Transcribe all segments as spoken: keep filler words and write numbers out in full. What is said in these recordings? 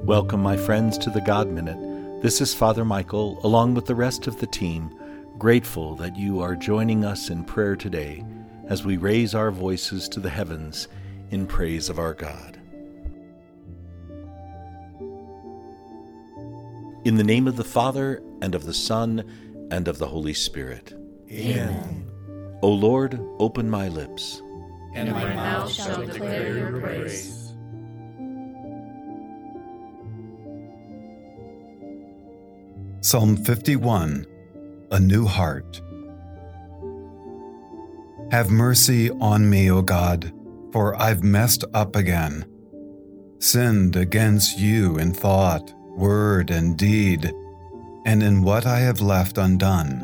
Welcome, my friends, to the God Minute. This is Father Michael, along with the rest of the team, grateful that you are joining us in prayer today as we raise our voices to the heavens in praise of our God. In the name of the Father, and of the Son, and of the Holy Spirit. Amen. O Lord, open my lips, And my mouth shall declare your praise. Psalm fifty-one, A New Heart. Have mercy on me, O God, for I've messed up again, sinned against you in thought, word, and deed, and in what I have left undone.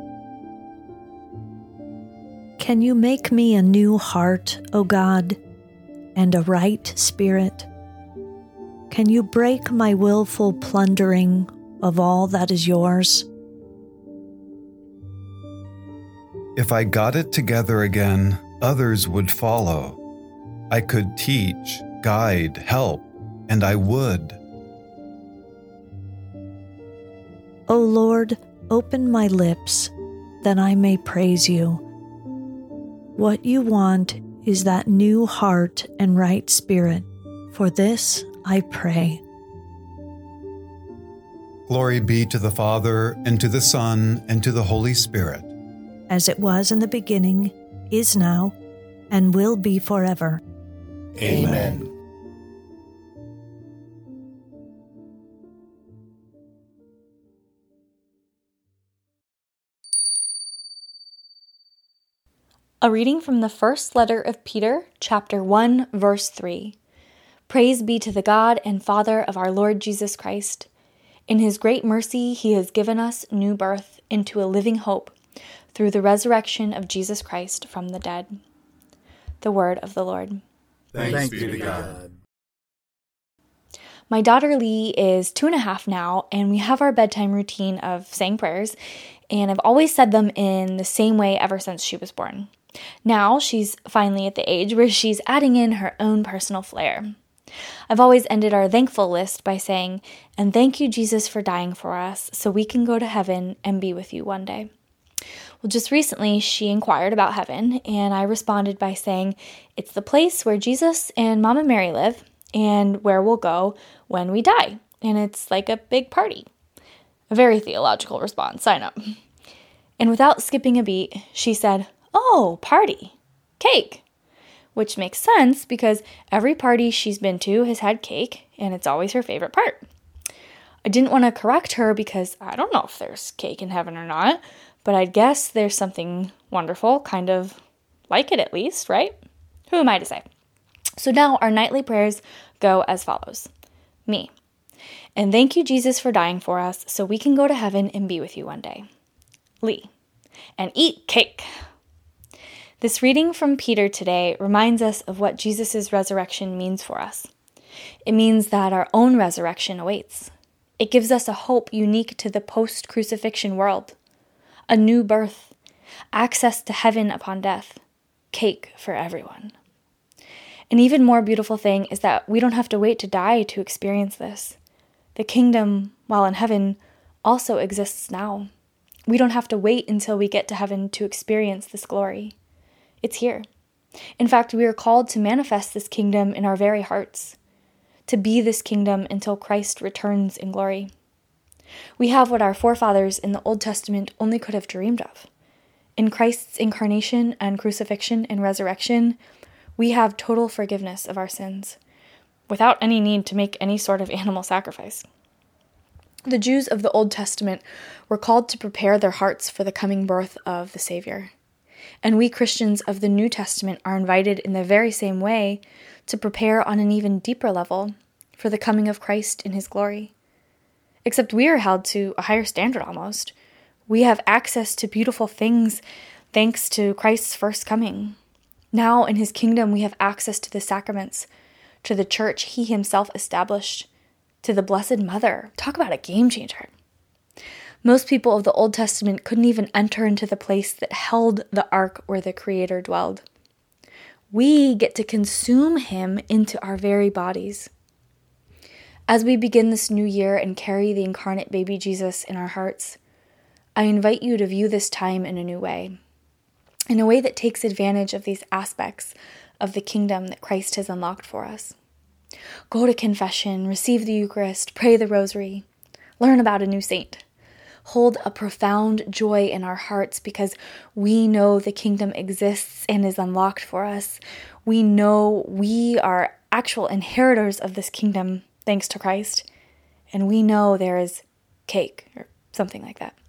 Can you make me a new heart, O God, and a right spirit? Can you break my willful plundering of all that is yours? If I got it together again, others would follow. I could teach, guide, help, and I would. O Lord, open my lips, that I may praise you. What you want is that new heart and right spirit. For this I pray. Glory be to the Father, and to the Son, and to the Holy Spirit. As it was in the beginning, is now, and will be forever. Amen. A reading from the first letter of Peter, chapter one, verse three. Praise be to the God and Father of our Lord Jesus Christ. In his great mercy, he has given us new birth into a living hope through the resurrection of Jesus Christ from the dead. The word of the Lord. Thanks, Thanks be to God. My daughter Lee is two and a half now, and we have our bedtime routine of saying prayers, and I've always said them in the same way ever since she was born. Now she's finally at the age where she's adding in her own personal flair. I've always ended our thankful list by saying, "And thank you, Jesus, for dying for us, so we can go to heaven and be with you one day." Well, just recently, she inquired about heaven, and I responded by saying, it's the place where Jesus and Mama Mary live, and where we'll go when we die, and it's like a big party. A very theological response, I know. And without skipping a beat, she said, "Oh, party. Cake." Which makes sense because every party she's been to has had cake, and it's always her favorite part. I didn't want to correct her because I don't know if there's cake in heaven or not, but I'd guess there's something wonderful, kind of like it at least, right? Who am I to say? So now our nightly prayers go as follows. Me. And thank you, Jesus, for dying for us so we can go to heaven and be with you one day. Lee. And eat cake. This reading from Peter today reminds us of what Jesus' resurrection means for us. It means that our own resurrection awaits. It gives us a hope unique to the post-crucifixion world. A new birth, access to heaven upon death, cake for everyone. An even more beautiful thing is that we don't have to wait to die to experience this. The kingdom, while in heaven, also exists now. We don't have to wait until we get to heaven to experience this glory. It's here. In fact, we are called to manifest this kingdom in our very hearts, to be this kingdom until Christ returns in glory. We have what our forefathers in the Old Testament only could have dreamed of. In Christ's incarnation and crucifixion and resurrection, we have total forgiveness of our sins, without any need to make any sort of animal sacrifice. The Jews of the Old Testament were called to prepare their hearts for the coming birth of the Savior. And we Christians of the New Testament are invited in the very same way to prepare on an even deeper level for the coming of Christ in his glory. Except we are held to a higher standard almost. We have access to beautiful things thanks to Christ's first coming. Now in his kingdom we have access to the sacraments, to the church he himself established, to the Blessed Mother. Talk about a game changer. Most people of the Old Testament couldn't even enter into the place that held the ark where the Creator dwelled. We get to consume him into our very bodies. As we begin this new year and carry the incarnate baby Jesus in our hearts, I invite you to view this time in a new way, in a way that takes advantage of these aspects of the kingdom that Christ has unlocked for us. Go to confession, receive the Eucharist, pray the Rosary, learn about a new saint. Hold a profound joy in our hearts because we know the kingdom exists and is unlocked for us. We know we are actual inheritors of this kingdom thanks to Christ, and we know there is cake or something like that.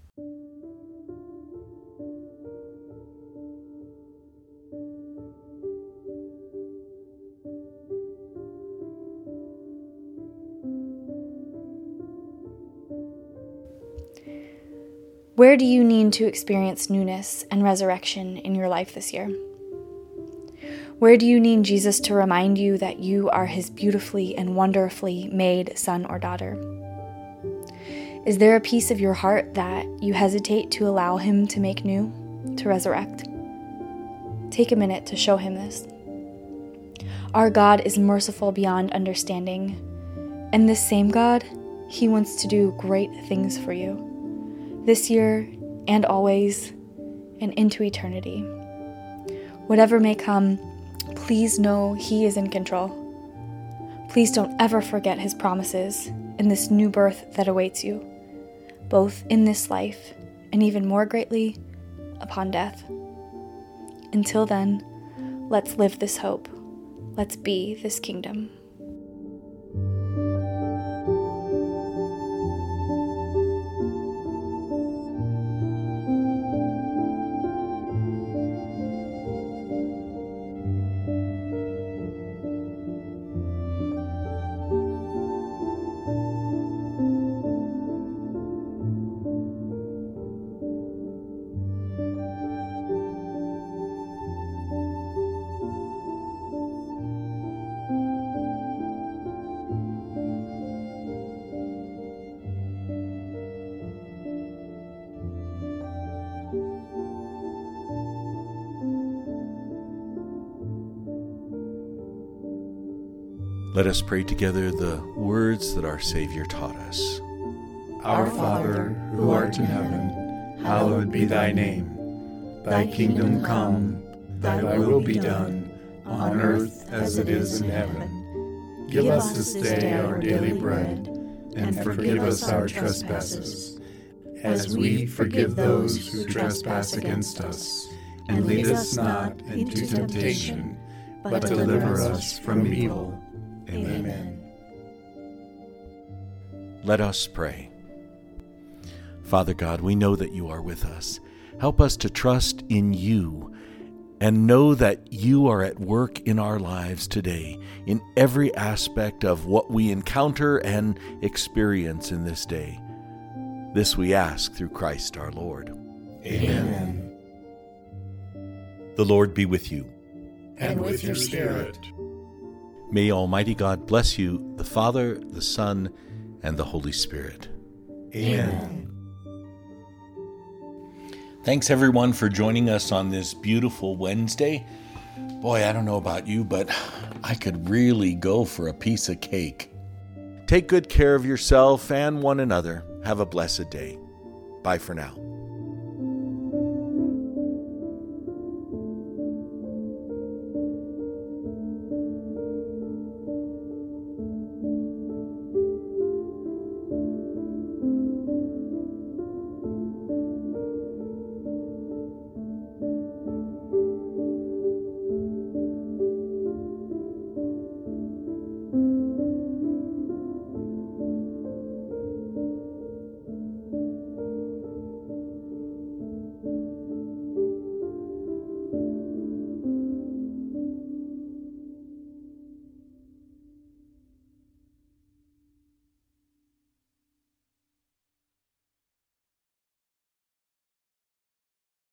Where do you need to experience newness and resurrection in your life this year? Where do you need Jesus to remind you that you are his beautifully and wonderfully made son or daughter? Is there a piece of your heart that you hesitate to allow him to make new, to resurrect? Take a minute to show him this. Our God is merciful beyond understanding, and this same God, he wants to do great things for you. This year and always and into eternity. Whatever may come, please know he is in control. Please don't ever forget his promises in this new birth that awaits you, both in this life and even more greatly upon death. Until then, let's live this hope. Let's be this kingdom. Let us pray together the words that our Savior taught us. Our Father, who art in heaven, hallowed be thy name. Thy kingdom come, thy will be done, on earth as it is in heaven. Give us this day our daily bread, and forgive us our trespasses, as we forgive those who trespass against us. And lead us not into temptation, but deliver us from evil. Amen. Let us pray. Father God, we know that you are with us. Help us to trust in you and know that you are at work in our lives today, in every aspect of what we encounter and experience in this day. This we ask through Christ our Lord. Amen. The Lord be with you. And with your spirit. May Almighty God bless you, the Father, the Son, and the Holy Spirit. Amen. Thanks everyone for joining us on this beautiful Wednesday. Boy, I don't know about you, but I could really go for a piece of cake. Take good care of yourself and one another. Have a blessed day. Bye for now.